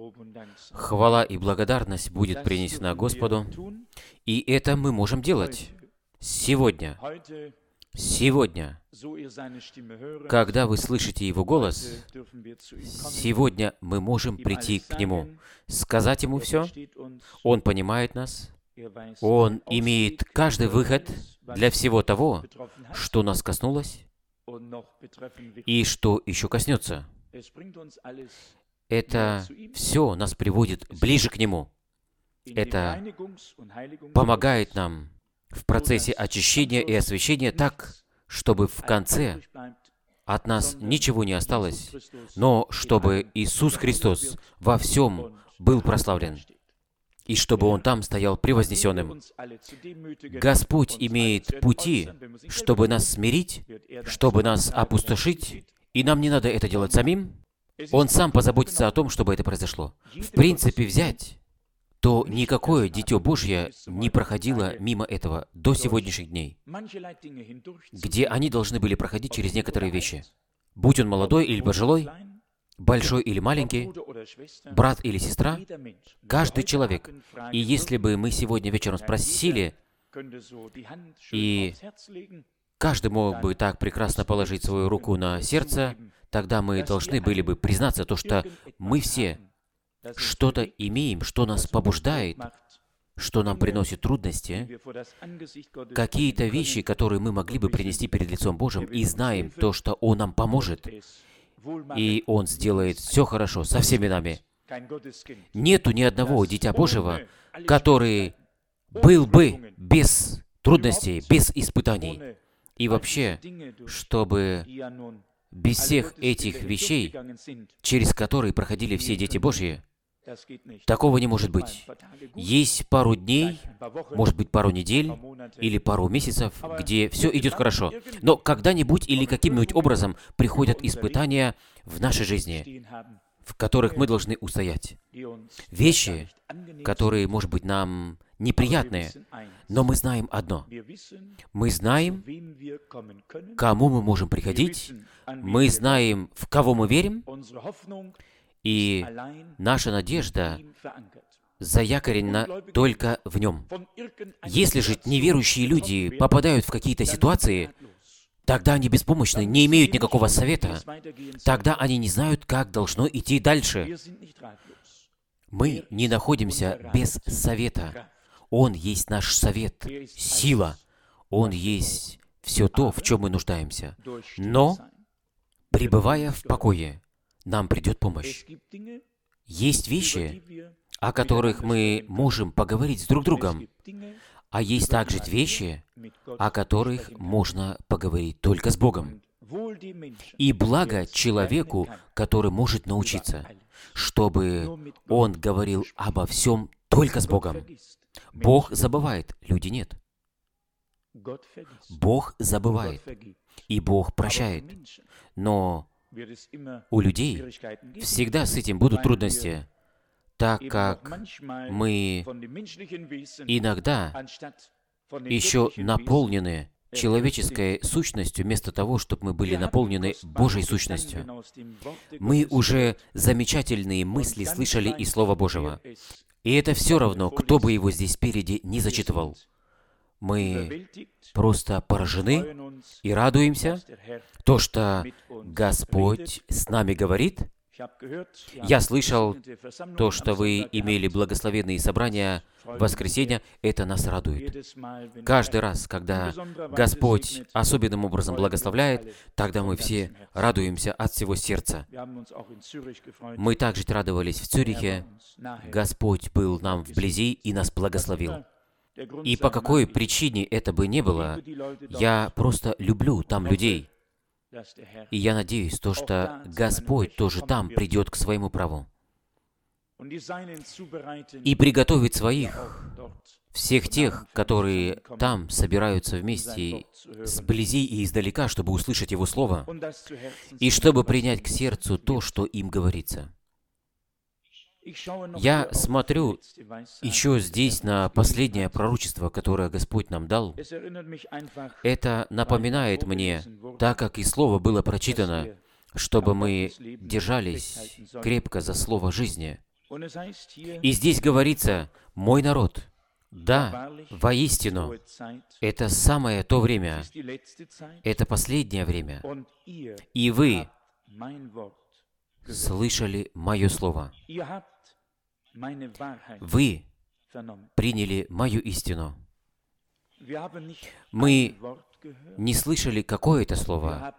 Хвала и благодарность будет принесена Господу, и это мы можем делать сегодня. Сегодня, когда вы слышите Его голос, сегодня мы можем прийти к Нему, сказать Ему все. Он понимает нас. Он имеет каждый выход для всего того, что нас коснулось и что еще коснется. Это все нас приводит ближе к Нему. Это помогает нам в процессе очищения и освящения так, чтобы в конце от нас ничего не осталось, но чтобы Иисус Христос во всем был прославлен, и чтобы Он там стоял превознесенным. Господь имеет пути, чтобы нас смирить, чтобы нас опустошить, и нам не надо это делать самим. Он сам позаботится о том, чтобы это произошло. В принципе, взять, то никакое Дитё Божье не проходило мимо этого до сегодняшних дней, где они должны были проходить через некоторые вещи. Будь он молодой или пожилой, большой или маленький, брат или сестра, каждый человек. И если бы мы сегодня вечером спросили, и каждый мог бы так прекрасно положить свою руку на сердце, тогда мы должны были бы признаться, то, что мы все что-то имеем, что нас побуждает, что нам приносит трудности, какие-то вещи, которые мы могли бы принести перед лицом Божьим, и знаем то, что Он нам поможет, и Он сделает все хорошо со всеми нами. Нету ни одного Дитя Божьего, который был бы без трудностей, без испытаний. И вообще, чтобы без всех этих вещей, через которые проходили все дети Божьи, такого не может быть. Есть пару дней, может быть, пару недель или пару месяцев, где все идет хорошо. Но когда-нибудь или каким-нибудь образом приходят испытания в нашей жизни, в которых мы должны устоять. Вещи, которые, может быть, нам неприятные, но мы знаем одно. Мы знаем, к кому мы можем приходить, мы знаем, в кого мы верим, и наша надежда заякорена только в Нем. Если же неверующие люди попадают в какие-то ситуации, тогда они беспомощны, не имеют никакого совета. Тогда они не знают, как должно идти дальше. Мы не находимся без совета. Он есть наш совет, сила. Он есть все то, в чем мы нуждаемся. Но, пребывая в покое, нам придет помощь. Есть вещи, о которых мы можем поговорить с друг другом, а есть также вещи, о которых можно поговорить только с Богом. И благо человеку, который может научиться, чтобы он говорил обо всем только с Богом. Бог забывает, люди нет. Бог забывает, и Бог прощает. Но у людей всегда с этим будут трудности, так как мы иногда еще наполнены человеческой сущностью, вместо того, чтобы мы были наполнены Божьей сущностью. Мы уже замечательные мысли слышали из Слова Божьего. И это все равно, кто бы его здесь спереди не зачитывал. Мы просто поражены и радуемся, то, что Господь с нами говорит. Я слышал то, что вы имели благословенные собрания в воскресенье, это нас радует. Каждый раз, когда Господь особенным образом благословляет, тогда мы все радуемся от всего сердца. Мы также радовались в Цюрихе. Господь был нам вблизи и нас благословил. И по какой причине это бы не было, я просто люблю там людей. И я надеюсь, то, что Господь тоже там придет к своему праву и приготовит своих, всех тех, которые там собираются вместе сблизи и издалека, чтобы услышать Его Слово, и чтобы принять к сердцу то, что им говорится. Я смотрю еще здесь на последнее пророчество, которое Господь нам дал. Это напоминает мне, так как и Слово было прочитано, чтобы мы держались крепко за Слово жизни. И здесь говорится, «Мой народ». Да, воистину, это самое то время, это последнее время, и вы слышали Мое Слово. Вы приняли Мою истину. Мы не слышали какое-то слово.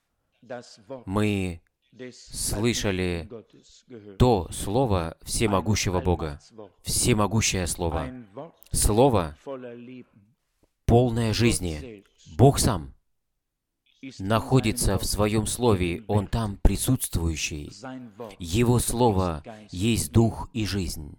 Мы слышали то Слово всемогущего Бога, всемогущее Слово, Слово, полное жизни. Бог Сам находится в Своем Слове, Он там присутствующий. Его Слово есть Дух и жизнь.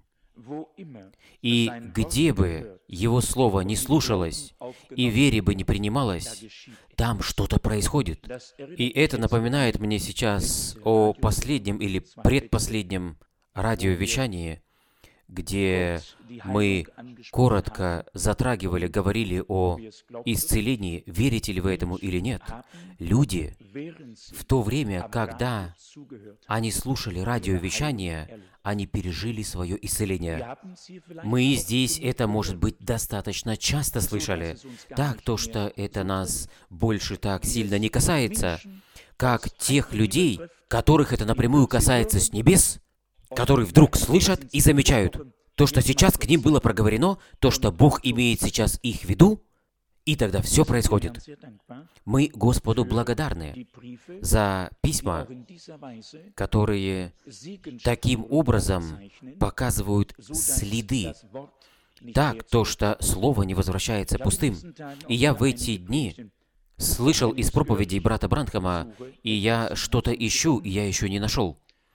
И где бы Его Слово не слушалось, и вере бы не принималось, там что-то происходит. И это напоминает мне сейчас о последнем или предпоследнем радиовещании, где мы коротко затрагивали, говорили о исцелении, верите ли вы этому или нет. Люди в то время, когда они слушали радиовещание, они пережили свое исцеление. Мы здесь это, может быть, достаточно часто слышали. Так, то, что это нас больше так сильно не касается, как тех людей, которых это напрямую касается с небес, которые вдруг слышат и замечают то, что сейчас к ним было проговорено, то, что Бог имеет сейчас их в виду, и тогда все происходит. Мы Господу благодарны за письма, которые таким образом показывают следы. Так, то, что Слово не возвращается пустым. И я в эти дни слышал из проповедей брата Бранхама, и я что-то ищу, и я еще не нашел.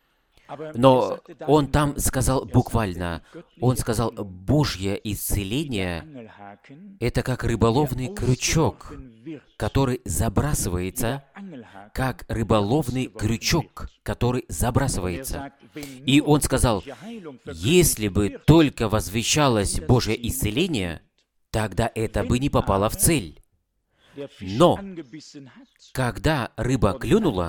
Но он там сказал буквально, он сказал, Божье исцеление — это как рыболовный крючок, который забрасывается, как рыболовный крючок, который забрасывается. И он сказал, если бы только возвещалось Божье исцеление, тогда это бы не попало в цель. Но, когда рыба клюнула,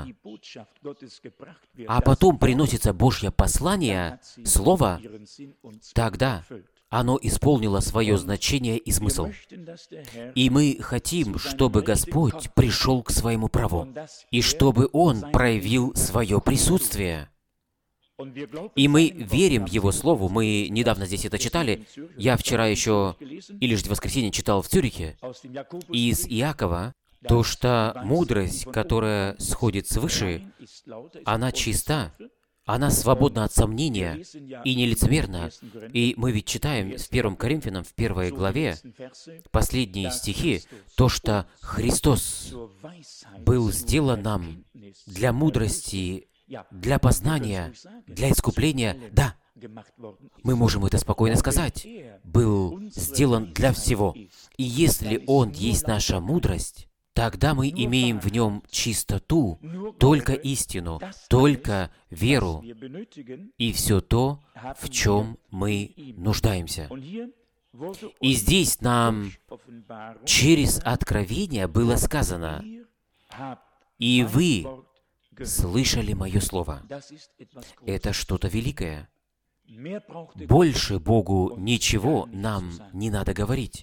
а потом приносится Божье послание, Слово, тогда оно исполнило свое значение и смысл. И мы хотим, чтобы Господь пришел к своему праву, и чтобы Он проявил свое присутствие. И мы верим Его Слову. Мы недавно здесь это читали. Я вчера еще, или же в воскресенье читал в Цюрихе, из Иакова, то, что мудрость, которая сходит свыше, она чиста, она свободна от сомнения и нелицемерна. И мы ведь читаем в 1 Коринфянам, в 1 главе, последние стихи, то, что Христос был сделан нам для мудрости, для познания, для искупления. Да, мы можем это спокойно сказать. Был сделан для всего. И если Он есть наша мудрость, тогда мы имеем в Нем чистоту, только истину, только веру и все то, в чем мы нуждаемся. И здесь нам через откровение было сказано, «И вы слышали Мое Слово». Это что-то великое. Больше Богу ничего нам не надо говорить.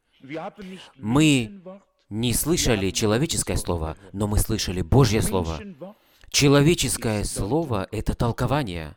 Мы не слышали человеческое Слово, но мы слышали Божье Слово. Человеческое Слово — это толкование,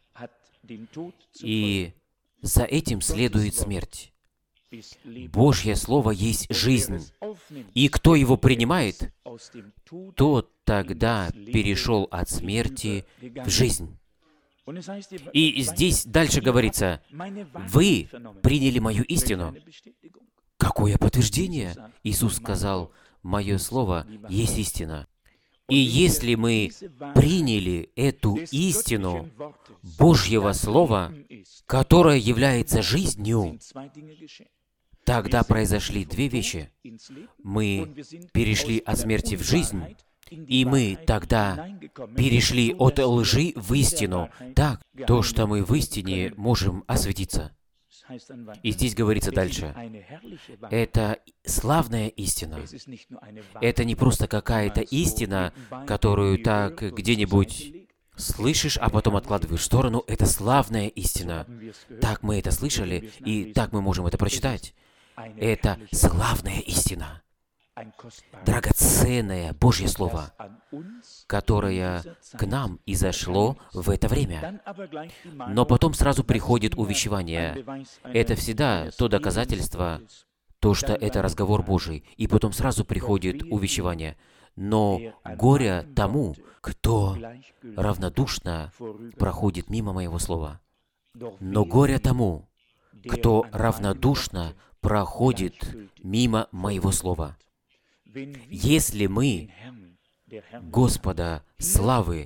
и за этим следует смерть. Божье Слово есть жизнь, и кто его принимает, тот тогда перешел от смерти в жизнь. И здесь дальше говорится, «Вы приняли Мою истину». Какое подтверждение? Иисус сказал, «Мое Слово есть истина». И если мы приняли эту истину Божьего Слова, которое является жизнью, тогда произошли две вещи. Мы перешли от смерти в жизнь, и мы тогда перешли от лжи в истину. Так, то, что мы в истине можем осветиться. И здесь говорится дальше. Это славная истина. Это не просто какая-то истина, которую так где-нибудь слышишь, а потом откладываешь в сторону, это славная истина. Так мы это слышали, и так мы можем это прочитать. Это славная истина, драгоценное Божье Слово, которое к нам изошло в это время. Но потом сразу приходит увещевание. Это всегда то доказательство, то, что это разговор Божий. И потом сразу приходит увещевание. Но горе тому, кто равнодушно проходит мимо моего слова. Но горе тому, кто равнодушно проходит мимо моего слова. Если мы Господа славы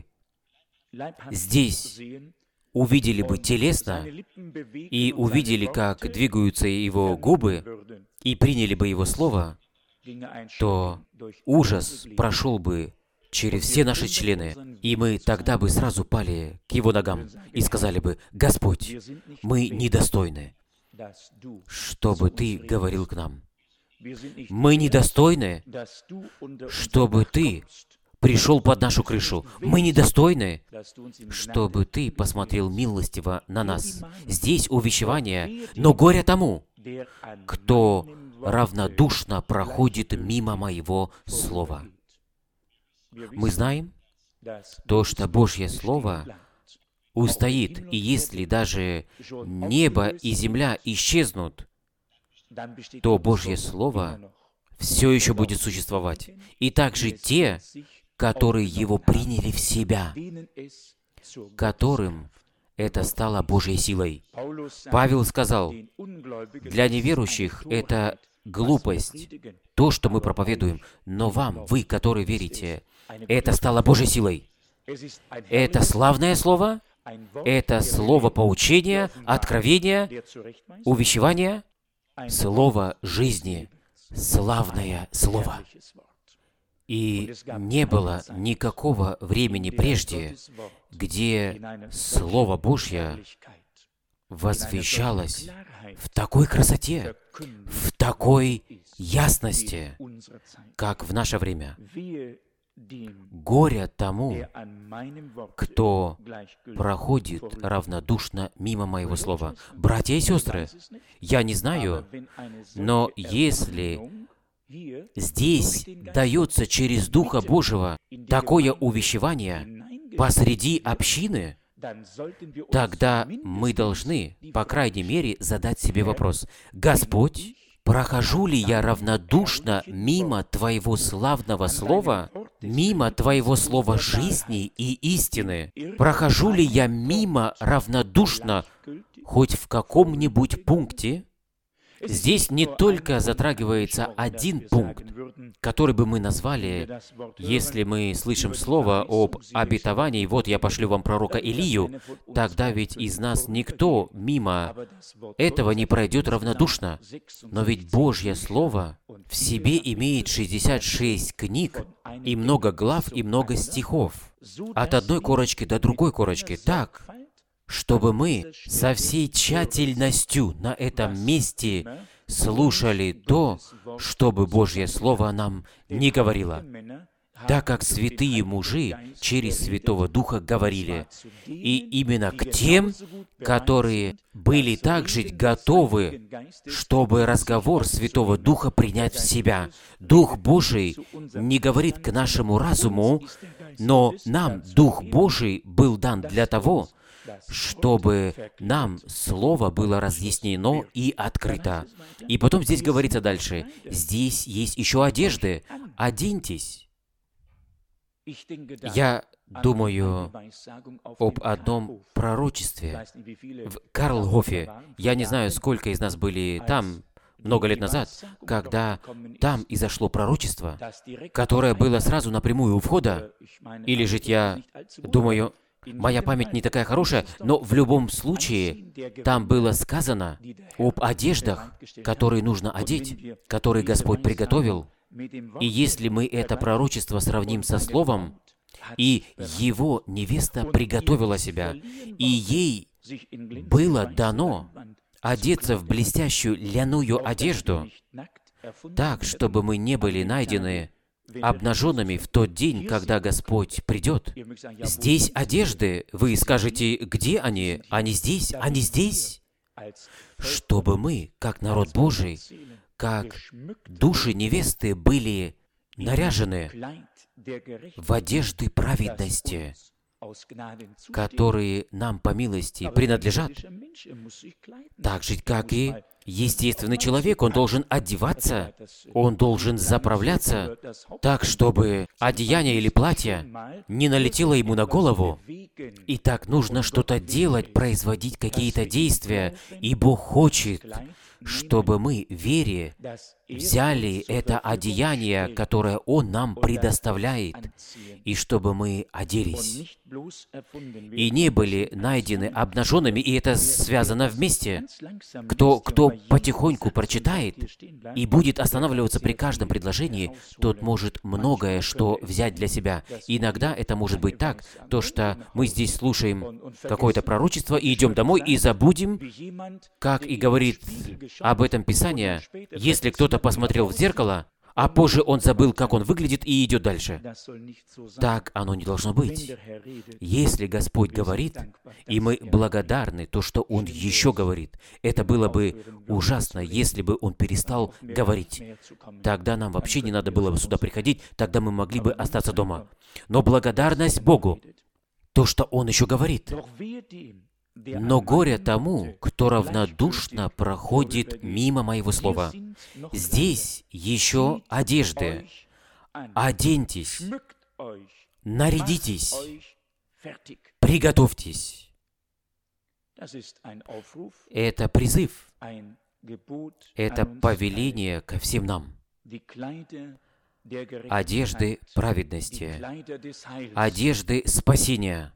здесь увидели бы телесно и увидели, как двигаются его губы, и приняли бы его слово, то ужас прошел бы через все наши члены, и мы тогда бы сразу пали к его ногам и сказали бы: «Господь, мы недостойны, чтобы Ты говорил к нам. Мы недостойны, чтобы Ты пришел под нашу крышу. Мы недостойны, чтобы Ты посмотрел милостиво на нас». Здесь увещевание, но горе тому, кто равнодушно проходит мимо моего слова. Мы знаем то, что Божье Слово устоит, и если даже небо и земля исчезнут, то Божье Слово все еще будет существовать. И также те, которые его приняли в себя, которым это стало Божьей силой. Павел сказал, для неверующих это глупость, то, что мы проповедуем, но вам, вы, которые верите, это стало Божьей силой. Это славное слово, это слово поучения, откровения, увещевания, слово жизни, славное слово. И не было никакого времени прежде, где Слово Божье возвещалось в такой красоте, в такой ясности, как в наше время. Горе тому, кто проходит равнодушно мимо моего слова. Братья и сестры, я не знаю, но если здесь дается через Духа Божьего такое увещевание посреди общины, тогда мы должны, по крайней мере, задать себе вопрос: «Господь, прохожу ли я равнодушно мимо Твоего славного слова, мимо Твоего слова жизни и истины? Прохожу ли я мимо равнодушно хоть в каком-нибудь пункте?» Здесь не только затрагивается один пункт, который бы мы назвали, если мы слышим слово об обетовании: «Вот я пошлю вам пророка Илию», тогда ведь из нас никто мимо этого не пройдет равнодушно. Но ведь Божье Слово в себе имеет 66 книг, и много глав, и много стихов, от одной корочки до другой корочки, так, чтобы мы со всей тщательностью на этом месте слушали то, чтобы Божье Слово нам не говорило, так как святые мужи через Святого Духа говорили, и именно к тем, которые были также готовы, чтобы разговор Святого Духа принять в себя. Дух Божий не говорит к нашему разуму, но нам Дух Божий был дан для того, чтобы нам Слово было разъяснено и открыто. И потом здесь говорится дальше: здесь есть еще одежды. Оденьтесь. Я думаю об одном пророчестве в Карлгофе. Я не знаю, сколько из нас были там много лет назад, когда там изошло пророчество, которое было сразу напрямую у входа. Или же я думаю, моя память не такая хорошая, но в любом случае там было сказано об одеждах, которые нужно одеть, которые Господь приготовил. И если мы это пророчество сравним со Словом, и его невеста приготовила себя, и ей было дано одеться в блестящую льняную одежду, так, чтобы мы не были найдены обнаженными в тот день, когда Господь придет. Здесь одежды. Вы скажете, где они? Они здесь? Они здесь? Чтобы мы, как народ Божий, как души невесты, были наряжены в одежды праведности, которые нам по милости принадлежат. Так же, как и естественный человек, он должен одеваться, он должен заправляться так, чтобы одеяние или платье не налетело ему на голову. И так нужно что-то делать, производить какие-то действия, и Бог хочет, чтобы мы в вере взяли это одеяние, которое Он нам предоставляет, и чтобы мы оделись, и не были найдены обнаженными, и это связано вместе. Кто потихоньку прочитает и будет останавливаться при каждом предложении, тот может многое что взять для себя. И иногда это может быть так, то что мы здесь слушаем какое-то пророчество и идем домой и забудем, как и говорит об этом Писание, если кто-то посмотрел в зеркало, а позже он забыл, как он выглядит, и идет дальше. Так оно не должно быть. Если Господь говорит, и мы благодарны то, что Он еще говорит, это было бы ужасно, если бы Он перестал говорить. Тогда нам вообще не надо было бы сюда приходить, тогда мы могли бы остаться дома. Но благодарность Богу, то, что Он еще говорит. Но горе тому, кто равнодушно проходит мимо моего слова. Здесь еще одежды. Оденьтесь, нарядитесь, приготовьтесь. Это призыв, это повеление ко всем нам. Одежды праведности, одежды спасения,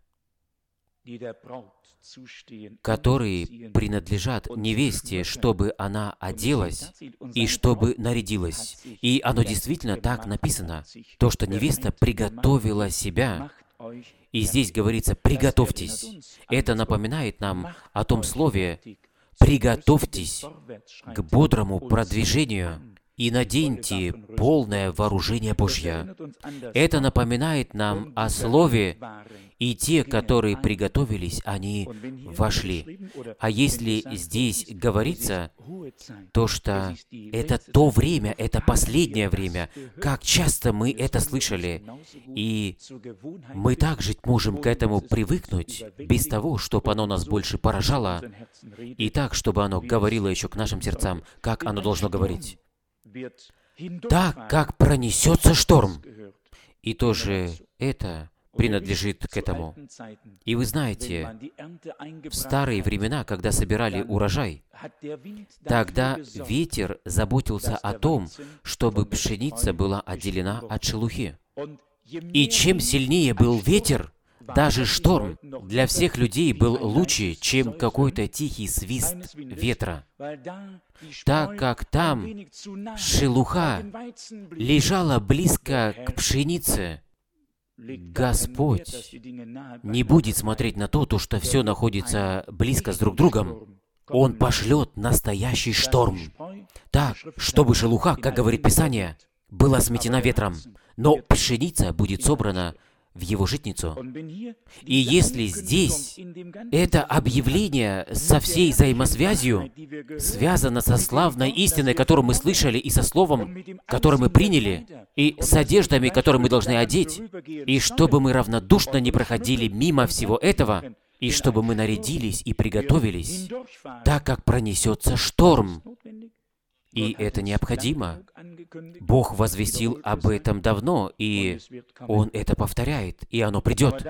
которые принадлежат невесте, чтобы она оделась и чтобы нарядилась. И оно действительно так написано, то, что невеста приготовила себя. И здесь говорится «приготовьтесь». Это напоминает нам о том слове «приготовьтесь к бодрому продвижению и наденьте полное вооружение Божье». Это напоминает нам о слове, и те, которые приготовились, они вошли. А если здесь говорится, то что это то время, это последнее время, как часто мы это слышали, и мы также можем к этому привыкнуть, без того, чтобы оно нас больше поражало, и так, чтобы оно говорило еще к нашим сердцам, как оно должно говорить. Так, как пронесется шторм. И тоже это принадлежит к этому. И вы знаете, в старые времена, когда собирали урожай, тогда ветер заботился о том, чтобы пшеница была отделена от шелухи. И чем сильнее был ветер, даже шторм для всех людей был лучше, чем какой-то тихий свист ветра, так как там шелуха лежала близко к пшенице. Господь не будет смотреть на то, что все находится близко с друг другом. Он пошлет настоящий шторм, так, чтобы шелуха, как говорит Писание, была сметена ветром, но пшеница будет собрана в его житницу. И если здесь это объявление со всей взаимосвязью связано со славной истиной, которую мы слышали, и со словом, которое мы приняли, и с одеждами, которые мы должны одеть, и чтобы мы равнодушно не проходили мимо всего этого, и чтобы мы нарядились и приготовились, так как пронесется шторм. И это необходимо. Бог возвестил об этом давно, и Он это повторяет, и оно придет.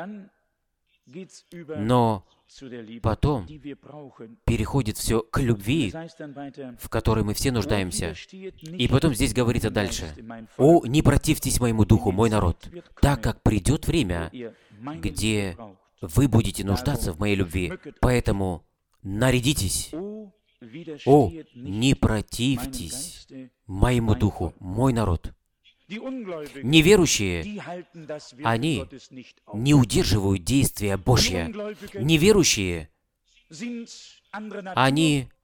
Но потом переходит все к любви, в которой мы все нуждаемся. И потом здесь говорится дальше. «О, не противьтесь моему духу, мой народ, так как придет время, где вы будете нуждаться в моей любви. Поэтому нарядитесь». «О, не противьтесь моему духу, мой народ». Неверующие, они не удерживают действия Божье. Неверующие, они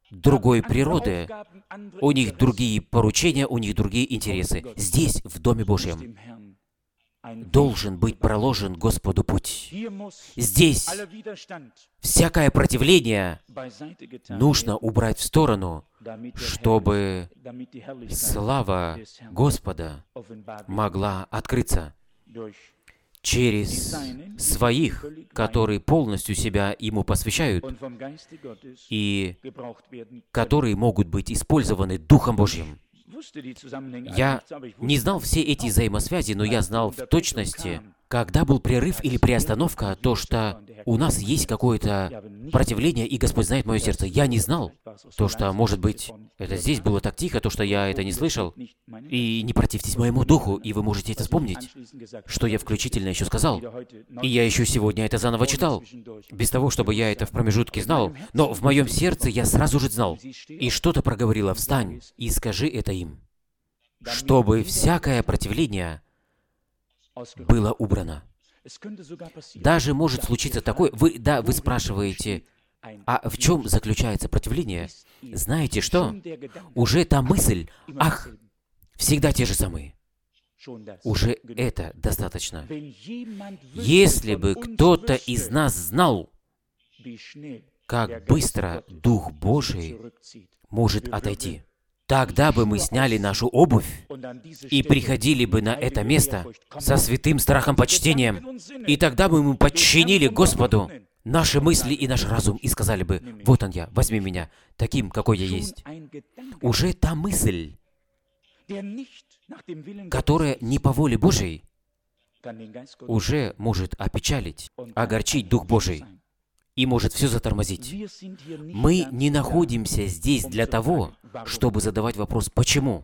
другой природы, у них другие поручения, у них другие интересы. Здесь, в Доме Божьем, должен быть проложен Господу путь. Здесь всякое противление нужно убрать в сторону, чтобы слава Господа могла открыться через своих, которые полностью себя Ему посвящают и которые могут быть использованы Духом Божьим. Я не знал все эти взаимосвязи, но я знал в точности, когда был прерыв или приостановка, то, что у нас есть какое-то противление, и Господь знает мое сердце. Я не знал то, что, может быть, это здесь было так тихо, то, что я это не слышал. И не противьтесь моему духу, и вы можете это вспомнить, что я включительно еще сказал. И я еще сегодня это заново читал, без того, чтобы я это в промежутке знал. Но в моем сердце я сразу же знал. И что-то проговорило: «Встань и скажи это им, чтобы всякое противление было убрано». Даже может случиться такое, вы спрашиваете, а в чем заключается противление? Знаете что? Уже та мысль, всегда те же самые. Уже это достаточно. Если бы кто-то из нас знал, как быстро Дух Божий может отойти, тогда бы мы сняли нашу обувь и приходили бы на это место со святым страхом почтением. И тогда бы мы подчинили Господу наши мысли и наш разум и сказали бы: «Вот он я, возьми меня, таким, какой я есть». Уже та мысль, которая не по воле Божьей, уже может опечалить, огорчить Дух Божий и может все затормозить. Мы не находимся здесь для того, чтобы задавать вопрос «почему?».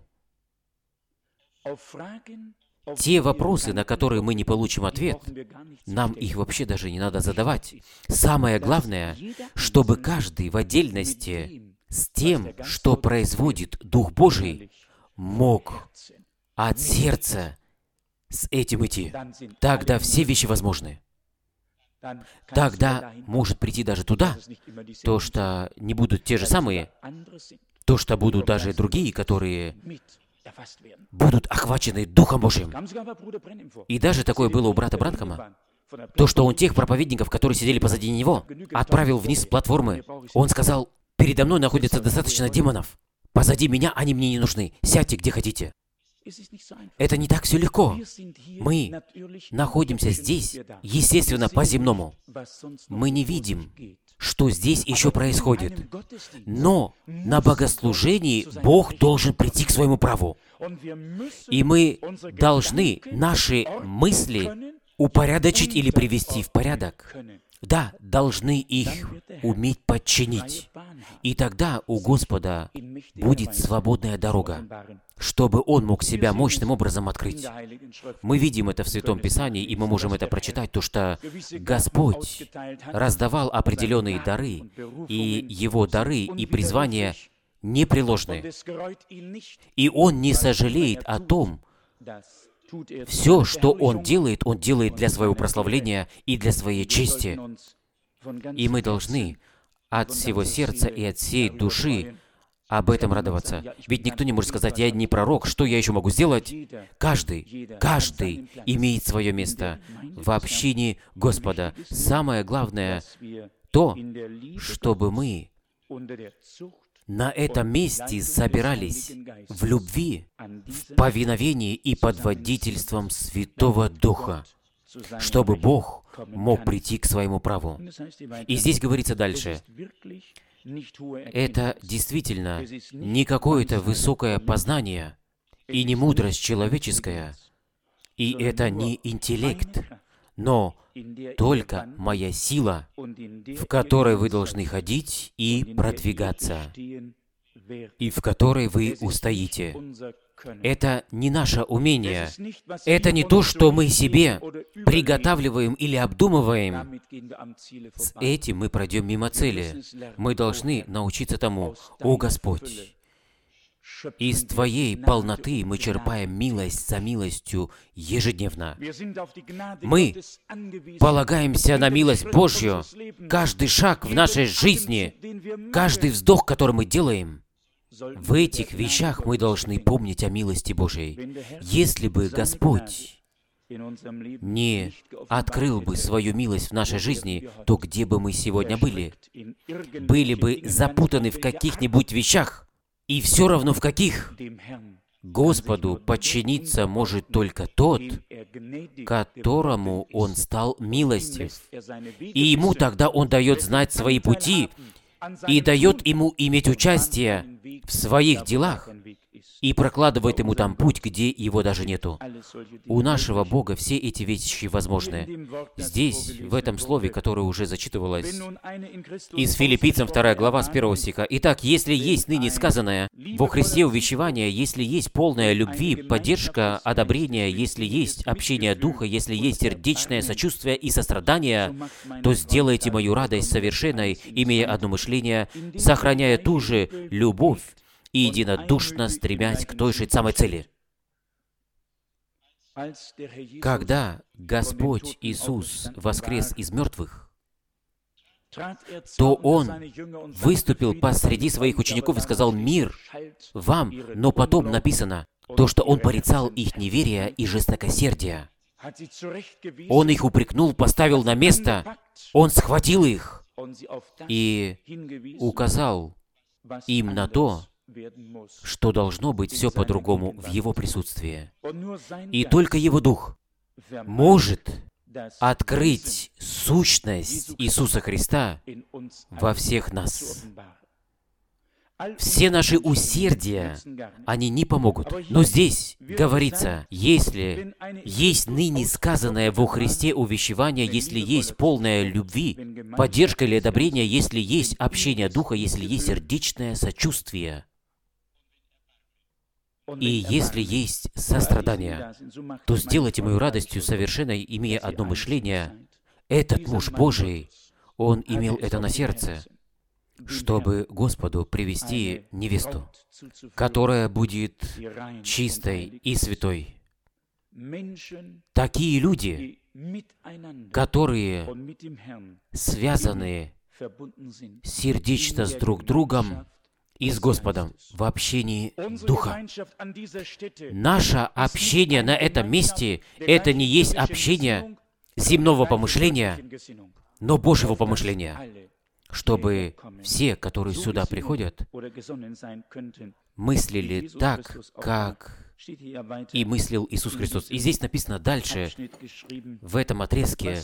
Те вопросы, на которые мы не получим ответ, нам их вообще даже не надо задавать. Самое главное, чтобы каждый в отдельности с тем, что производит Дух Божий, мог от сердца с этим идти. Тогда все вещи возможны. Тогда может прийти даже туда, то, что не будут те же самые, то, что будут даже другие, которые будут охвачены Духом Божьим. И даже такое было у брата Бранхама. То, что он тех проповедников, которые сидели позади него, отправил вниз с платформы. Он сказал: «Передо мной находится достаточно демонов. Позади меня они мне не нужны. Сядьте где хотите». Это не так все легко. Мы находимся здесь, естественно, по-земному. Мы не видим, что здесь еще происходит. Но на богослужении Бог должен прийти к своему праву. И мы должны наши мысли упорядочить или привести в порядок. Да, должны их уметь подчинить. И тогда у Господа будет свободная дорога, чтобы Он мог себя мощным образом открыть. Мы видим это в Святом Писании, и мы можем это прочитать, то, что Господь раздавал определенные дары, и Его дары и призвания непреложны. И Он не сожалеет о том, все, что Он делает для своего прославления и для своей чести. И мы должны от всего сердца и от всей души об этом радоваться. Ведь никто не может сказать: «Я не пророк, что я еще могу сделать?» Каждый имеет свое место в общине Господа. Самое главное то, чтобы мы на этом месте собирались в любви, в повиновении и под водительством Святого Духа, чтобы Бог мог прийти к своему праву. И здесь говорится дальше: это действительно не какое-то высокое познание и не мудрость человеческая, и это не интеллект, но только моя сила, в которой вы должны ходить и продвигаться, и в которой вы устоите. Это не наше умение. Это не то, что мы себе приготавливаем или обдумываем. С этим мы пройдем мимо цели. Мы должны научиться тому: «О Господь, Из Твоей полноты мы черпаем милость за милостью ежедневно. Мы полагаемся на милость Божью. Каждый шаг в нашей жизни, каждый вздох, который мы делаем, в этих вещах мы должны помнить о милости Божьей. Если бы Господь не открыл бы свою милость в нашей жизни, то где бы мы сегодня были? Были бы запутаны в каких-нибудь вещах, и все равно в каких? Господу подчиниться может только тот, которому Он стал милостив. И Ему тогда Он дает знать свои пути и дает Ему иметь участие в своих делах и прокладывает Ему там путь, где его даже нету. У нашего Бога все эти вещи возможны. Здесь, в этом слове, которое уже зачитывалось, из Филиппийцам 2 глава с 1 стиха. «Итак, если есть ныне сказанное во Христе увещевание, если есть полная любви, поддержка, одобрение, если есть общение Духа, если есть сердечное сочувствие и сострадание, то сделайте мою радость совершенной, имея одно мышление, сохраняя ту же любовь, и единодушно стремясь к той же самой цели». Когда Господь Иисус воскрес из мертвых, то Он выступил посреди своих учеников и сказал: «Мир вам», но потом написано, то, что Он порицал их неверие и жестокосердие. Он их упрекнул, поставил на место, Он схватил их и указал им на то, что должно быть все по-другому в Его присутствии. И только Его Дух может открыть сущность Иисуса Христа во всех нас. Все наши усердия, они не помогут. Но здесь говорится, если есть ныне сказанное во Христе увещевание, если есть полная любви, поддержка или одобрение, если есть общение Духа, если есть сердечное сочувствие, и если есть сострадание, то сделайте мою радостью совершенной, имея одно мышление. Этот муж Божий, он имел это на сердце, чтобы Господу привести невесту, которая будет чистой и святой. Такие люди, которые связаны сердечно с друг другом и с Господом в общении Духа. Наше общение на этом месте — это не есть общение земного помышления, но Божьего помышления, чтобы все, которые сюда приходят, мыслили так, как и мыслил Иисус Христос. И здесь написано дальше, в этом отрезке,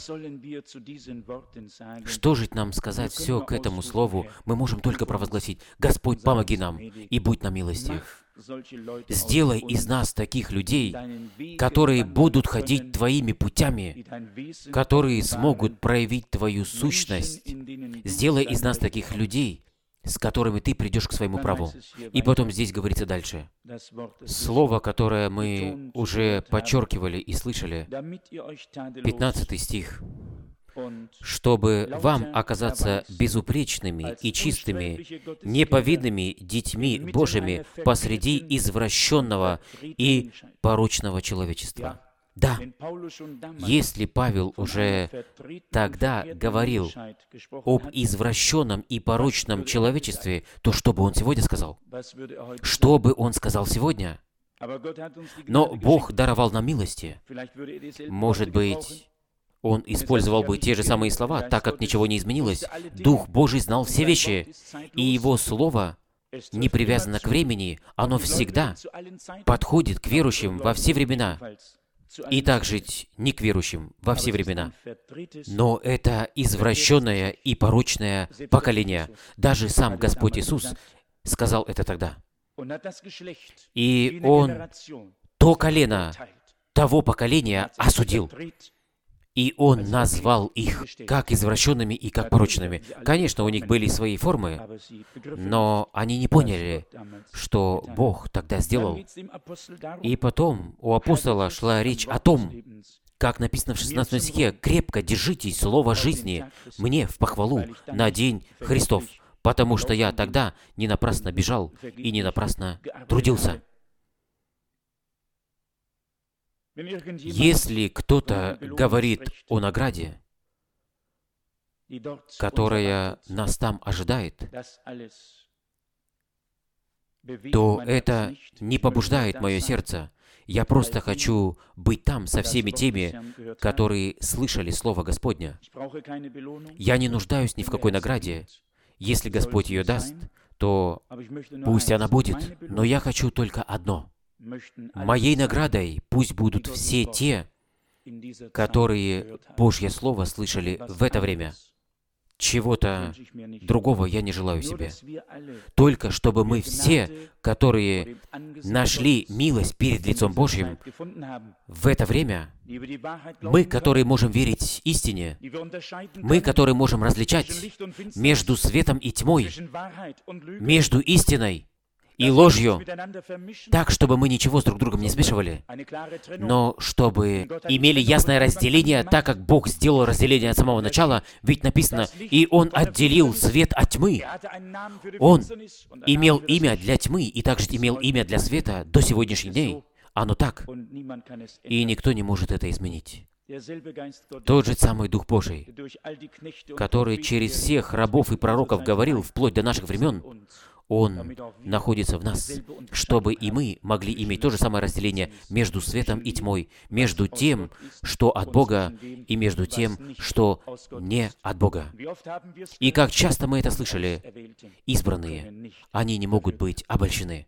что же нам сказать все к этому слову? Мы можем только провозгласить: «Господь, помоги нам, и будь нам милостив. Сделай из нас таких людей, которые будут ходить Твоими путями, которые смогут проявить Твою сущность. Сделай из нас таких людей, с которыми Ты придешь к своему праву». И потом здесь говорится дальше. Слово, которое мы уже подчеркивали и слышали, 15 стих. «Чтобы вам оказаться безупречными и чистыми, неповинными детьми Божьими посреди извращенного и порочного человечества». Да, если Павел уже тогда говорил об извращенном и порочном человечестве, то что бы он сегодня сказал? Что бы он сказал сегодня? Но Бог даровал нам милости. Может быть, Он использовал бы те же самые слова, так как ничего не изменилось. Дух Божий знал все вещи, и Его Слово не привязано к времени, оно всегда подходит к верующим во все времена. И также не к верующим во все времена. Но это извращенное и порочное поколение. Даже сам Господь Иисус сказал это тогда. И Он то колено того поколения осудил. И Он назвал их как извращенными и как порочными. Конечно, у них были свои формы, но они не поняли, что Бог тогда сделал. И потом у апостола шла речь о том, как написано в 16 стихе: «Крепко держитесь слова жизни мне в похвалу на день Христов». потому что я тогда не напрасно бежал и не напрасно трудился. Если кто-то говорит о награде, которая нас там ожидает, то это не побуждает мое сердце. Я просто хочу быть там со всеми теми, которые слышали Слово Господня. Я не нуждаюсь ни в какой награде. Если Господь ее даст, то пусть она будет. Но я хочу только одно. Моей наградой пусть будут все те, которые Божье Слово слышали в это время. Чего-то другого я не желаю себе. Только чтобы мы все, которые нашли милость перед лицом Божьим в это время, мы, которые можем верить истине, мы, которые можем различать между светом и тьмой, между истиной и ложью, так, чтобы мы ничего с друг другом не смешивали, но чтобы имели ясное разделение, так как Бог сделал разделение от самого начала, ведь написано, «И Он отделил свет от тьмы». Он имел имя для тьмы и также имел имя для света до сегодняшних дней. Оно так, и никто не может это изменить. Тот же самый Дух Божий, который через всех рабов и пророков говорил вплоть до наших времен, Он находится в нас, чтобы и мы могли иметь то же самое разделение между светом и тьмой, между тем, что от Бога, и между тем, что не от Бога. И как часто мы это слышали, избранные, они не могут быть обольщены.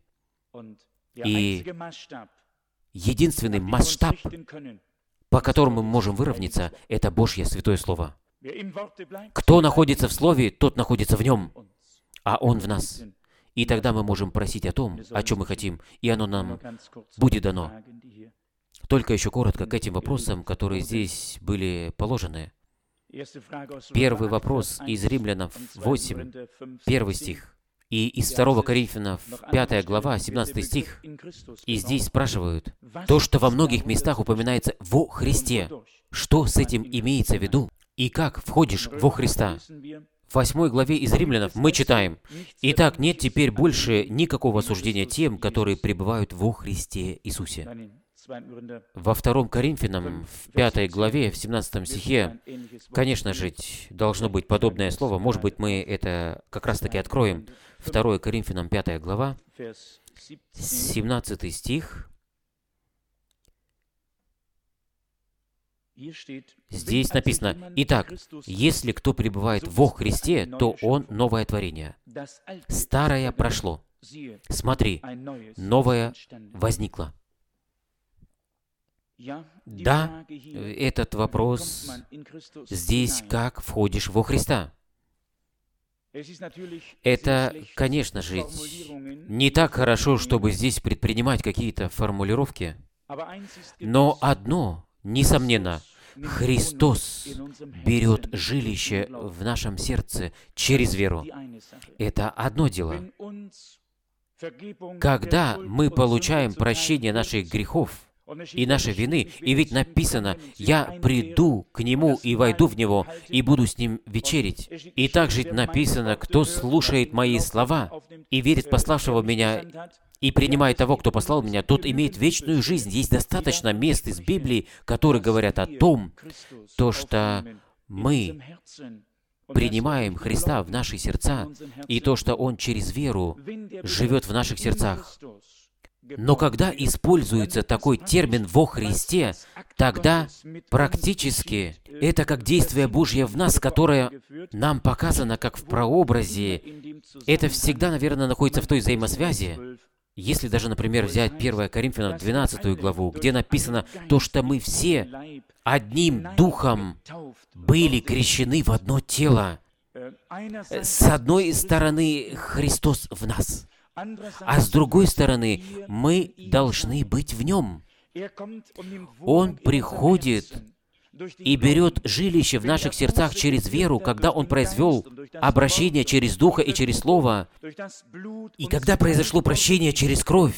И единственный масштаб, по которому мы можем выровняться, это Божье Святое Слово. Кто находится в Слове, тот находится в Нем, а Он в нас. И тогда мы можем просить о том, о чем мы хотим, и оно нам будет дано. Только еще коротко к этим вопросам, которые здесь были положены. Первый вопрос из Римлянам 8, 1 стих, и из 2 Коринфянам 5 глава, 17 стих. И здесь спрашивают, то, что во многих местах упоминается «во Христе», что с этим имеется в виду? И как входишь во Христа? В 8 главе из Римлянам мы читаем, «Итак, нет теперь больше никакого осуждения тем, которые пребывают во Христе Иисусе». Во 2 Коринфянам, в 5 главе, в 17 стихе, конечно же, должно быть подобное слово. Может быть, мы это как раз-таки откроем. 2 Коринфянам, 5 глава, 17 стих. Здесь написано, «Итак, если кто пребывает во Христе, то он новое творение. Старое прошло. Смотри, новое возникло». Да, этот вопрос здесь, как входишь во Христа. Это, конечно же, не так хорошо, чтобы здесь предпринимать какие-то формулировки, но одно, несомненно, Христос берет жилище в нашем сердце через веру. Это одно дело. Когда мы получаем прощение наших грехов и нашей вины, и ведь написано, «Я приду к Нему и войду в Него, и буду с Ним вечерить». И также написано, «Кто слушает мои слова и верит в пославшего меня, и принимает того, кто послал меня, тот имеет вечную жизнь». Есть достаточно мест из Библии, которые говорят о том, то, что мы принимаем Христа в наши сердца, и то, что Он через веру живет в наших сердцах. Но когда используется такой термин «во Христе», тогда практически это как действие Божье в нас, которое нам показано как в прообразе. Это всегда, наверное, находится в той взаимосвязи. Если даже, например, взять 1 Коринфянам 12 главу, где написано то, что мы все одним духом были крещены в одно тело. С одной стороны, Христос в нас, а с другой стороны, мы должны быть в Нем. Он приходит и берет жилище в наших сердцах через веру, когда Он произвел обращение через Духа и через Слово, и когда произошло прощение через кровь,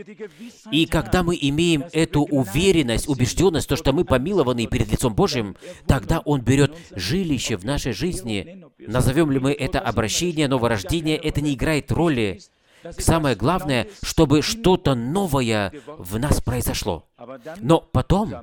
и когда мы имеем эту уверенность, убежденность, то, что мы помилованы перед лицом Божьим, тогда Он берет жилище в нашей жизни. Назовем ли мы это обращение, новорождение, это не играет роли. Самое главное, чтобы что-то новое в нас произошло. Но потом,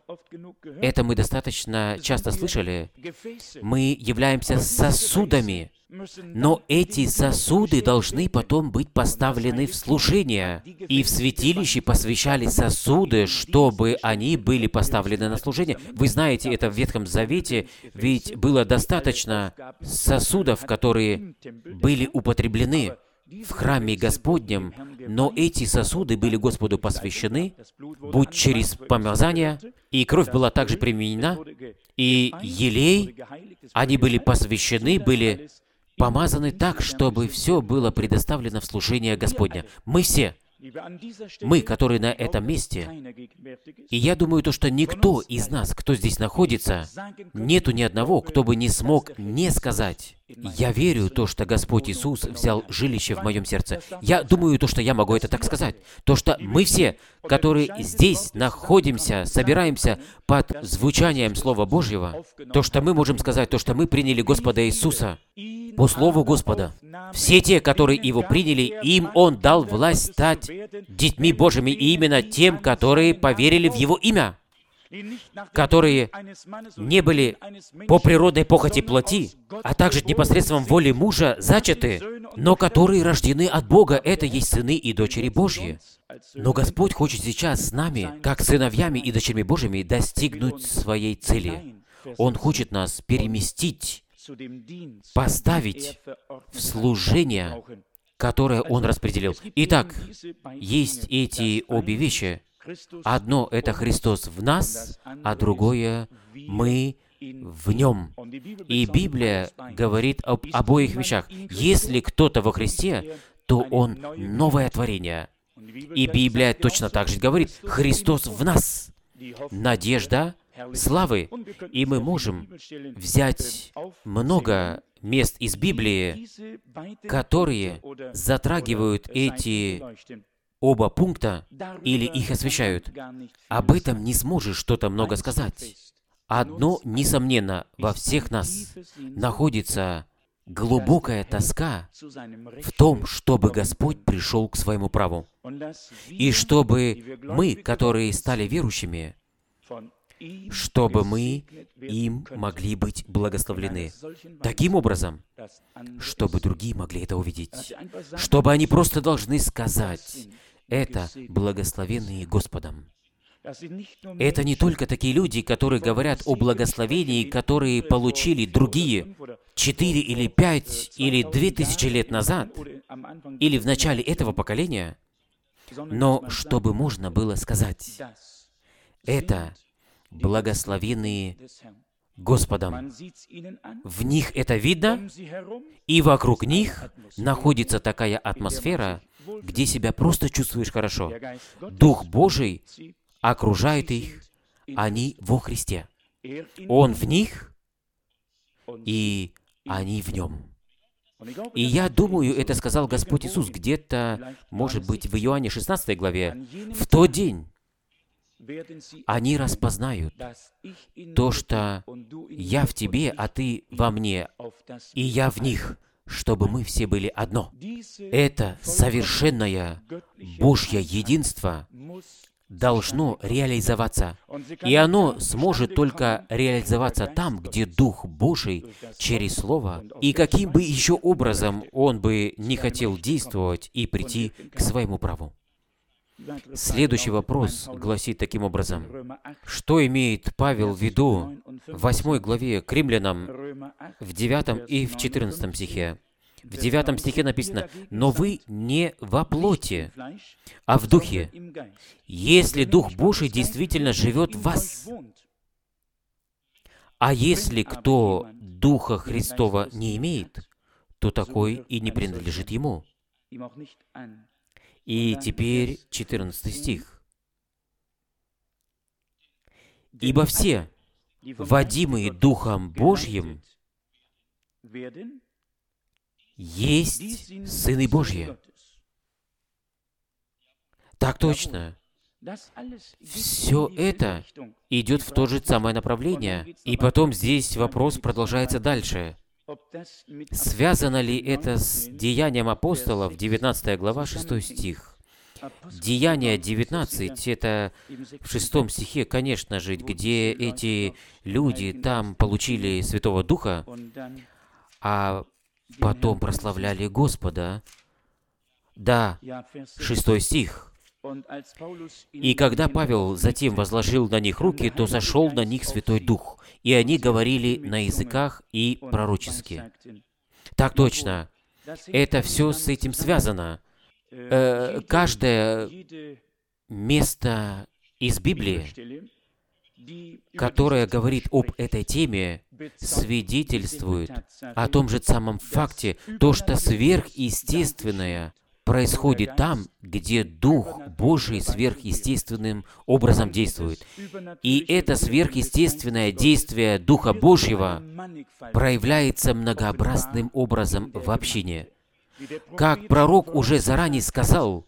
это мы достаточно часто слышали, мы являемся сосудами, но эти сосуды должны потом быть поставлены в служение. И в святилище посвящали сосуды, чтобы они были поставлены на служение. Вы знаете это в Ветхом Завете, ведь было достаточно сосудов, которые были употреблены в храме Господнем, но эти сосуды были Господу посвящены, будь через помазание, и кровь была также применена, и елей, они были посвящены, были помазаны так, чтобы все было предоставлено в служение Господня. Мы все, мы, которые на этом месте, и я думаю, то, что никто из нас, кто здесь находится, нету ни одного, кто бы не смог не сказать: «Я верю то, что Господь Иисус взял жилище в моем сердце». Я думаю, то, что я могу это так сказать. То, что мы все, которые здесь находимся, собираемся под звучанием Слова Божьего, то, что мы можем сказать, то, что мы приняли Господа Иисуса по Слову Господа. Все те, которые Его приняли, им Он дал власть стать детьми Божьими, и именно тем, которые поверили в Его имя, которые не были по природной похоти плоти, а также непосредством воли мужа зачаты, но которые рождены от Бога. Это есть сыны и дочери Божьи. Но Господь хочет сейчас с нами, как сыновьями и дочерьми Божьими, достигнуть своей цели. Он хочет нас переместить, поставить в служение, которое Он распределил. Итак, есть эти обе вещи. Одно — это Христос в нас, а другое — мы в Нем. И Библия говорит об обоих вещах. Если кто-то во Христе, то он новое творение. И Библия точно так же говорит: Христос в нас, надежда славы. И мы можем взять много мест из Библии, которые затрагивают эти оба пункта или их освещают. Об этом не сможешь что-то много сказать. Одно, несомненно, во всех нас находится глубокая тоска в том, чтобы Господь пришел к своему праву. И чтобы мы, которые стали верующими, чтобы мы им могли быть благословлены таким образом, чтобы другие могли это увидеть, чтобы они просто должны сказать: «Это благословенные Господом». Это не только такие люди, которые говорят о благословении, которые получили другие 4 или 5 или 2000 лет назад, или в начале этого поколения, но чтобы можно было сказать: «Это благословенные Господом». В них это видно, и вокруг них находится такая атмосфера, где себя просто чувствуешь хорошо. Дух Божий окружает их, они во Христе. Он в них, и они в Нем. И я думаю, это сказал Господь Иисус где-то, может быть, в Иоанне 16 главе. В тот день они распознают то, что я в тебе, а ты во мне, и я в них, чтобы мы все были одно. Это совершенное Божье единство должно реализоваться. И оно сможет только реализоваться там, где Дух Божий через Слово, и каким бы еще образом Он бы не хотел действовать и прийти к своему праву. Следующий вопрос гласит таким образом: что имеет Павел в виду в 8 главе к Римлянам, в 9 и в 14 стихе? В 9 стихе написано: «Но вы не во плоти, а в духе, если Дух Божий действительно живет в вас. А если кто Духа Христова не имеет, то такой и не принадлежит Ему». И теперь 14 стих. «Ибо все, водимые Духом Божьим, есть сыны Божьи. Так точно. Все это идет в то же самое направление. И потом здесь вопрос продолжается дальше. Связано ли это с Деянием апостолов, 19 глава, 6 стих? Деяния 19, это в 6 стихе, конечно же, где эти люди там получили Святого Духа, а потом прославляли Господа. Да, 6 стих. «И когда Павел затем возложил на них руки, то сошел на них Святой Дух, и они говорили на языках и пророчески». Так точно. Это все с этим связано. Каждое место из Библии, которое говорит об этой теме, свидетельствует о том же самом факте, то, что сверхъестественное происходит там, где Дух Божий сверхъестественным образом действует. И это сверхъестественное действие Духа Божьего проявляется многообразным образом в общине. Как пророк уже заранее сказал,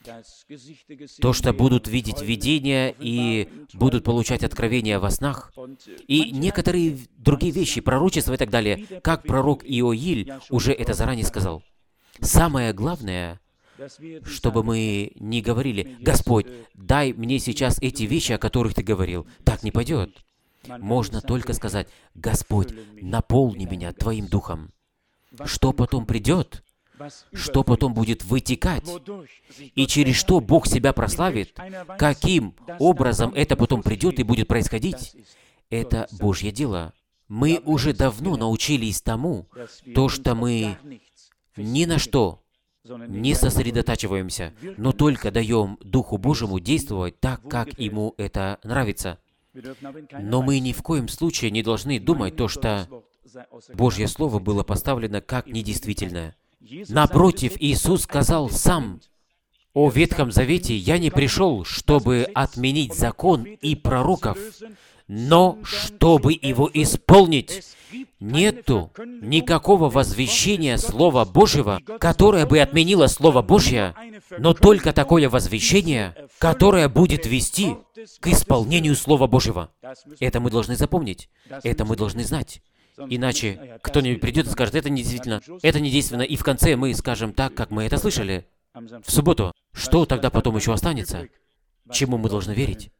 то, что будут видеть видения и будут получать откровения во снах, и некоторые другие вещи, пророчества и так далее, как пророк Иоиль уже это заранее сказал. Самое главное, чтобы мы не говорили: «Господь, дай мне сейчас эти вещи, о которых Ты говорил». Так не пойдет. Можно только сказать: «Господь, наполни меня Твоим Духом». Что потом придет? Что потом будет вытекать? И через что Бог себя прославит? Каким образом это потом придет и будет происходить? Это Божье дело. Мы уже давно научились тому, то, что мы ни на что не сосредотачиваемся, но только даем Духу Божьему действовать так, как Ему это нравится. Но мы ни в коем случае не должны думать то, что Божье Слово было поставлено как недействительное. Напротив, Иисус сказал сам о Ветхом Завете: «Я не пришел, чтобы отменить закон и пророков, но чтобы его исполнить». Нету никакого возвещения Слова Божьего, которое бы отменило Слово Божье, но только такое возвещение, которое будет вести к исполнению Слова Божьего. Это мы должны запомнить, это мы должны знать. Иначе кто-нибудь придет и скажет: это недейственно, и в конце мы скажем так, как мы это слышали в субботу. Что тогда потом еще останется? Чему мы должны верить?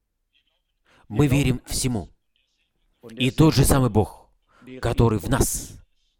Мы верим всему. И тот же самый Бог, который в нас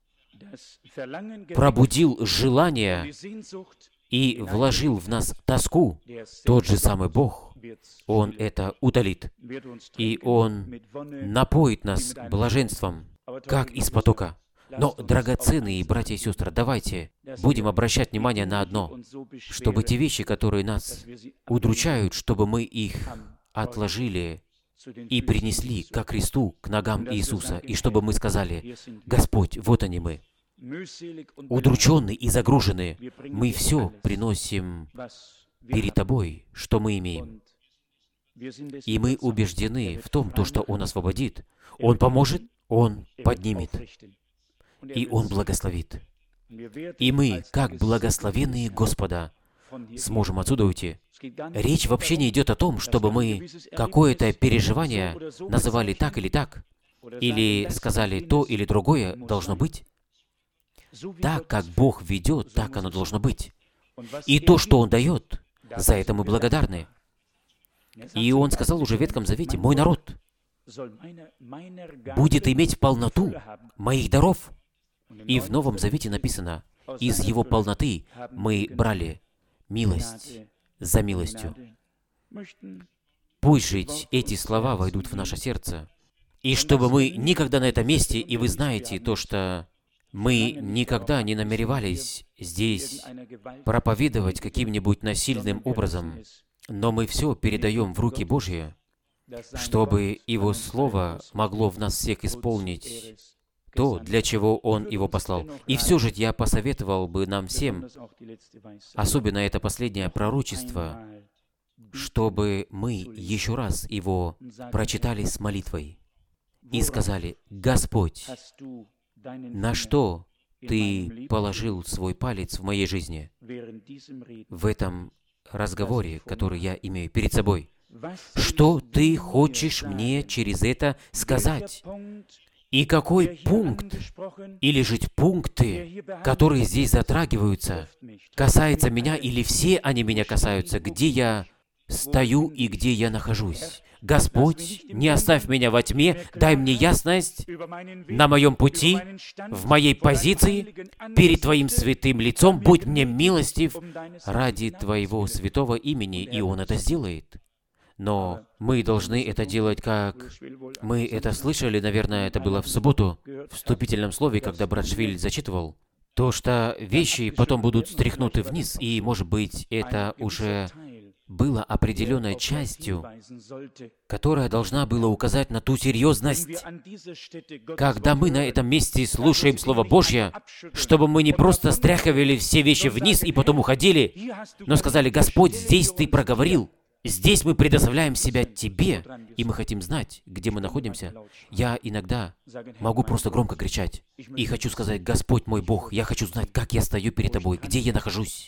пробудил желание и вложил в нас тоску, тот же самый Бог, Он это удалит. И Он напоит нас блаженством, как из потока. Но, драгоценные братья и сестры, давайте будем обращать внимание на одно, чтобы те вещи, которые нас удручают, чтобы мы их отложили и принесли ко кресту, к ногам Иисуса, и чтобы мы сказали: «Господь, вот они мы, удрученные и загруженные, мы все приносим перед Тобой, что мы имеем. И мы убеждены в том, то, что Он освободит, Он поможет, Он поднимет, и Он благословит. И мы, как благословенные Господа, сможем отсюда уйти». Речь вообще не идет о том, чтобы мы какое-то переживание называли так или так, или сказали то или другое должно быть. Так, как Бог ведет, так оно должно быть. И то, что Он дает, за это мы благодарны. И Он сказал уже в Ветхом Завете: «Мой народ будет иметь полноту моих даров». И в Новом Завете написано: «Из Его полноты мы брали милость за милостью». Пусть же эти слова войдут в наше сердце. И чтобы мы никогда на этом месте, и вы знаете то, что мы никогда не намеревались здесь проповедовать каким-нибудь насильным образом, но мы все передаем в руки Божьи, чтобы Его Слово могло в нас всех исполнить то, для чего Он его послал. И все же я посоветовал бы нам всем, особенно это последнее пророчество, чтобы мы еще раз его прочитали с молитвой. и сказали: «Господь, на что Ты положил свой палец в моей жизни?» В этом разговоре, который я имею перед собой. Что Ты хочешь мне через это сказать? И какой пункт, или же пункты, которые здесь затрагиваются, касается меня, или все они меня касаются, где я стою и где я нахожусь? Господь, не оставь меня во тьме, дай мне ясность на моем пути, в моей позиции, перед Твоим святым лицом, будь мне милостив ради Твоего святого имени, и Он это сделает. Но мы должны это делать, как мы это слышали, наверное, это было в субботу, в вступительном слове, когда брат Швиль зачитывал, то, что вещи потом будут стряхнуты вниз, и, может быть, это уже было определенной частью, которая должна была указать на ту серьезность, когда мы на этом месте слушаем Слово Божье, чтобы мы не просто стряхивали все вещи вниз и потом уходили, но сказали: «Господь, здесь Ты проговорил, здесь мы предоставляем себя Тебе, и мы хотим знать, где мы находимся». Я иногда могу просто громко кричать и хочу сказать: «Господь мой Бог, я хочу знать, как я стою перед Тобой, где я нахожусь».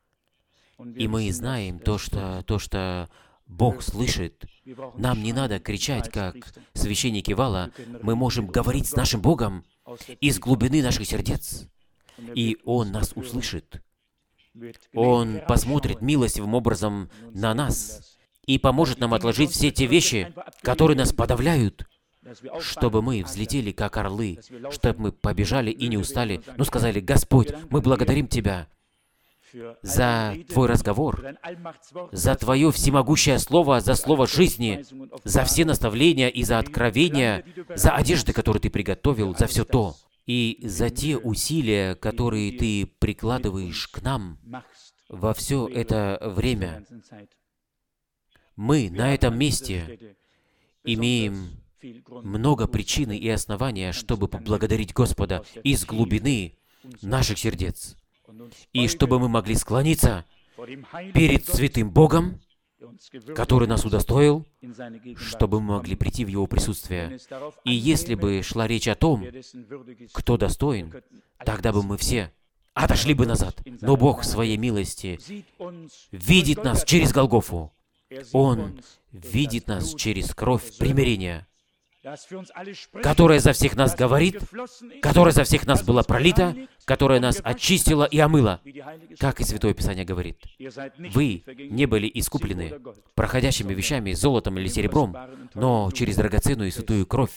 И мы знаем то, что Бог слышит. Нам не надо кричать, как священники Вала. Мы можем говорить с нашим Богом из глубины наших сердец, и Он нас услышит. Он посмотрит милостивым образом на нас и поможет нам отложить все те вещи, которые нас подавляют, чтобы мы взлетели, как орлы, чтобы мы побежали и не устали, но сказали: «Господь, мы благодарим Тебя за Твой разговор, за Твое всемогущее Слово, за Слово жизни, за все наставления и за откровения, за одежды, которые Ты приготовил, за все то, и за те усилия, которые Ты прикладываешь к нам во все это время». Мы на этом месте имеем много причин и основания, чтобы поблагодарить Господа из глубины наших сердец, и чтобы мы могли склониться перед святым Богом, который нас удостоил, чтобы мы могли прийти в Его присутствие. И если бы шла речь о том, кто достоин, тогда бы мы все отошли бы назад. Но Бог в Своей милости видит нас через Голгофу. Он видит нас через кровь примирения, которая за всех нас говорит, которая за всех нас была пролита, которая нас очистила и омыла. Как и Святое Писание говорит: «Вы не были искуплены проходящими вещами, золотом или серебром, но через драгоценную и святую кровь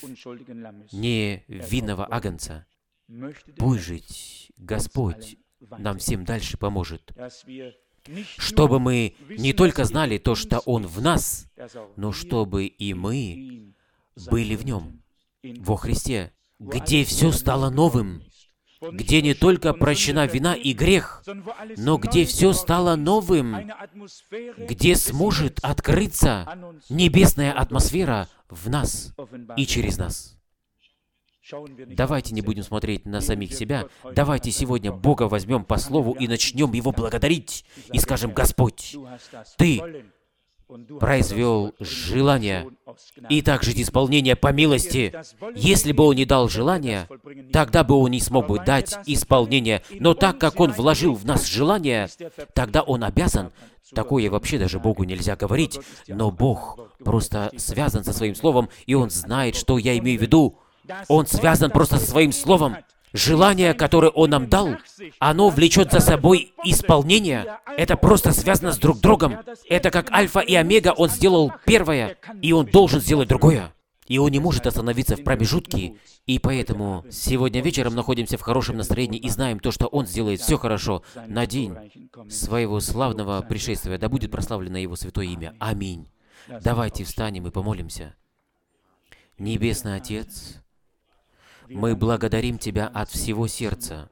невинного агнца». Пусть жить Господь нам всем дальше поможет, чтобы мы не только знали то, что Он в нас, но чтобы и мы были в Нем, во Христе, где все стало новым, где не только прощена вина и грех, но где все стало новым, где сможет открыться небесная атмосфера в нас и через нас. Давайте не будем смотреть на самих себя. Давайте сегодня Бога возьмем по слову и начнем Его благодарить. И скажем: «Господь, Ты произвел желание и также исполнение по милости. Если бы Он не дал желания, тогда бы Он не смог бы дать исполнение. Но так как Он вложил в нас желание, тогда Он обязан». Такое вообще даже Богу нельзя говорить, но Бог просто связан со Своим Словом, и Он знает, что я имею в виду. Он связан просто со Своим Словом. Желание, которое Он нам дал, оно влечет за собой исполнение. Это просто связано с друг другом. Это как альфа и омега. Он сделал первое, и Он должен сделать другое. И Он не может остановиться в промежутке. И поэтому сегодня вечером находимся в хорошем настроении и знаем то, что Он сделает все хорошо на день Своего славного пришествия. Да будет прославлено Его святое имя. Аминь. Давайте встанем и помолимся. Небесный Отец, мы благодарим Тебя от всего сердца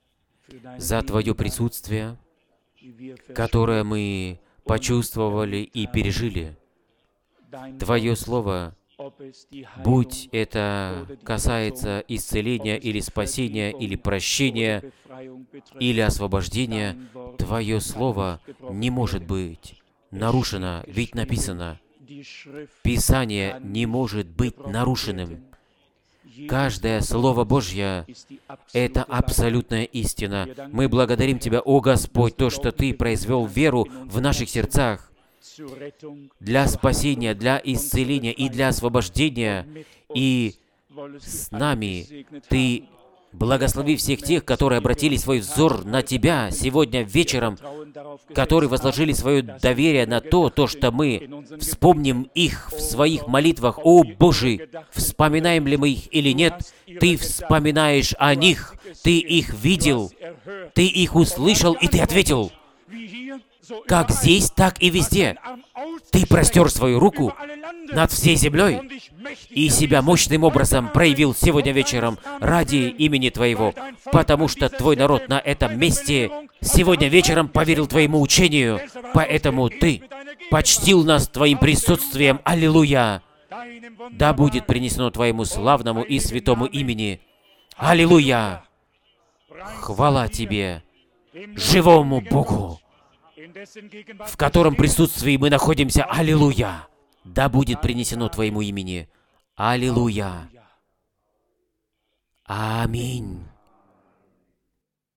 за Твое присутствие, которое мы почувствовали и пережили. Твое Слово, будь это касается исцеления или спасения, или прощения, или освобождения, Твое Слово не может быть нарушено, ведь написано: Писание не может быть нарушенным. Каждое Слово Божье — это абсолютная истина. Мы благодарим Тебя, о Господь, то, что Ты произвел веру в наших сердцах для спасения, для исцеления и для освобождения. И с нами Ты благослови всех тех, которые обратили свой взор на Тебя сегодня вечером, которые возложили свое доверие на то, что мы вспомним их в своих молитвах. О, Боже, вспоминаем ли мы их или нет, Ты вспоминаешь о них, Ты их видел, Ты их услышал, и Ты ответил. Как здесь, так и везде. Ты простер свою руку над всей землей и себя мощным образом проявил сегодня вечером ради имени Твоего, потому что Твой народ на этом месте сегодня вечером поверил Твоему учению, поэтому Ты почтил нас Твоим присутствием. Аллилуйя! Да будет принесено Твоему славному и святому имени. Аллилуйя! Хвала Тебе, живому Богу, в котором присутствии мы находимся. Аллилуйя! Да будет принесено Твоему имени. Аллилуйя! Аминь.